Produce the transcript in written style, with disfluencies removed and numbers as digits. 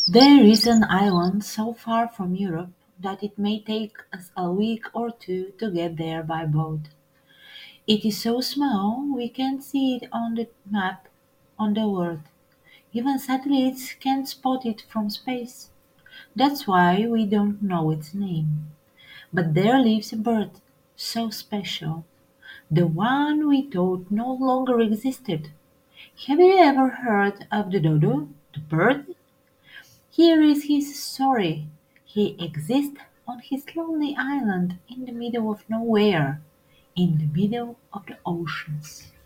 There is an island so far from Europe that it may take us a week or two to get there by boat. It is so small we can't see it on the map on the world. Even satellites can't spot it from space. That's why we don't know its name. But there lives a bird so special, the one we thought no longer existed. Have you ever heard of the dodo, the bird? Here is his story. He exists on his lonely island in the middle of nowhere, in the middle of the oceans.